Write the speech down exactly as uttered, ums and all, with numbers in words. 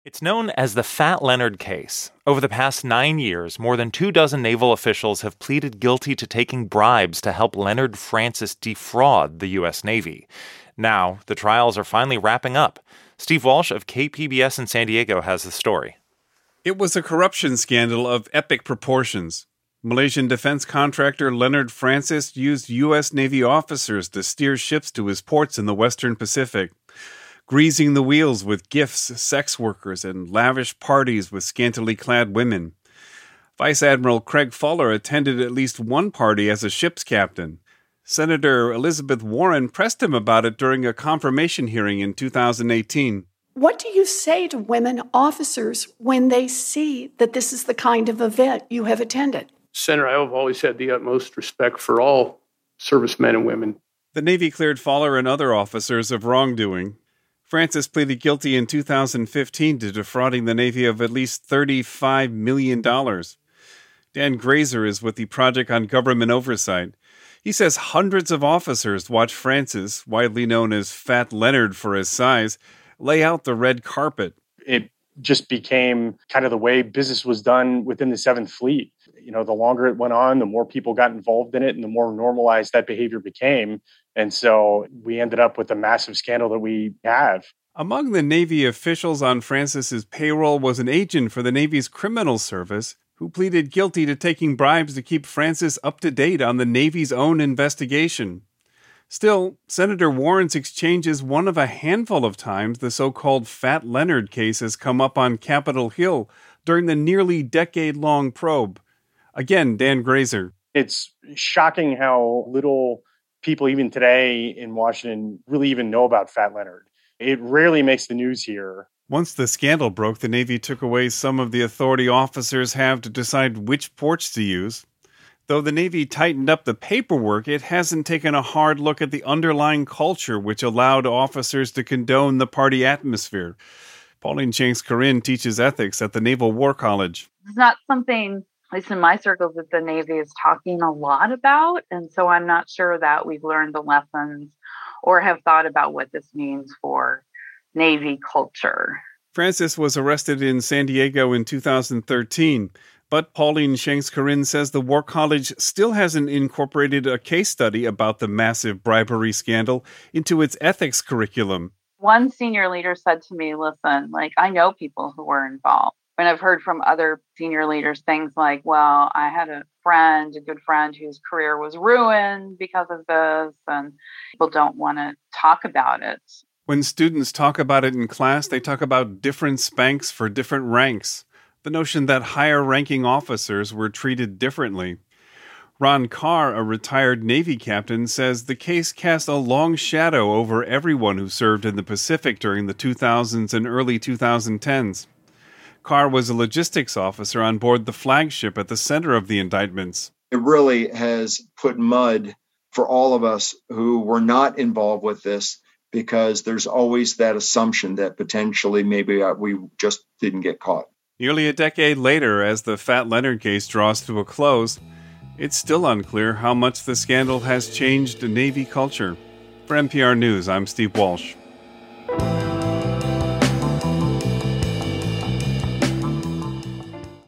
It's known as the Fat Leonard case. Over the past nine years, more than two dozen naval officials have pleaded guilty to taking bribes to help Leonard Francis defraud the U S Navy. Now, the trials are finally wrapping up. Steve Walsh of K P B S in San Diego has the story. It was a corruption scandal of epic proportions. Malaysian defense contractor Leonard Francis used U S Navy officers to steer ships to his ports in the Western Pacific, greasing the wheels with gifts, sex workers, and lavish parties with scantily clad women. Vice Admiral Craig Fuller attended at least one party as a ship's captain. Senator Elizabeth Warren pressed him about it during a confirmation hearing in two thousand eighteen. What do you say to women officers when they see that this is the kind of event you have attended? Senator, I have always had the utmost respect for all servicemen and women. The Navy cleared Fuller and other officers of wrongdoing. Francis pleaded guilty in two thousand fifteen to defrauding the Navy of at least thirty-five million dollars. Dan Grazer is with the Project on Government Oversight. He says hundreds of officers watched Francis, widely known as Fat Leonard for his size, lay out the red carpet. It just became kind of the way business was done within the Seventh Fleet. You know, the longer it went on, the more people got involved in it and the more normalized that behavior became. And so we ended up with the massive scandal that we have. Among the Navy officials on Francis's payroll was an agent for the Navy's criminal service who pleaded guilty to taking bribes to keep Francis up to date on the Navy's own investigation. Still, Senator Warren's exchange is one of a handful of times the so-called Fat Leonard case has come up on Capitol Hill during the nearly decade-long probe. Again, Dan Grazer. It's shocking how little people even today in Washington really even know about Fat Leonard. It rarely makes the news here. Once the scandal broke, the Navy took away some of the authority officers have to decide which ports to use. Though the Navy tightened up the paperwork, it hasn't taken a hard look at the underlying culture which allowed officers to condone the party atmosphere. Pauline Shanks-Corinne teaches ethics at the Naval War College. It's not something, at least in my circles, that the Navy is talking a lot about, and so I'm not sure that we've learned the lessons or have thought about what this means for Navy culture. Francis was arrested in San Diego in two thousand thirteen, but Pauline Shanks-Corinne says the War College still hasn't incorporated a case study about the massive bribery scandal into its ethics curriculum. One senior leader said to me, listen, like, I know people who were involved. And I've heard from other senior leaders things like, well, I had a friend, a good friend whose career was ruined because of this, and people don't want to talk about it. When students talk about it in class, they talk about different spanks for different ranks. The notion that higher-ranking officers were treated differently. Ron Carr, a retired Navy captain, says the case cast a long shadow over everyone who served in the Pacific during the two thousands and early twenty tens. Carr was a logistics officer on board the flagship at the center of the indictments. It really has put mud for all of us who were not involved with this, because there's always that assumption that potentially maybe we just didn't get caught. Nearly a decade later, as the Fat Leonard case draws to a close, it's still unclear how much the scandal has changed Navy culture. For N P R News, I'm Steve Walsh.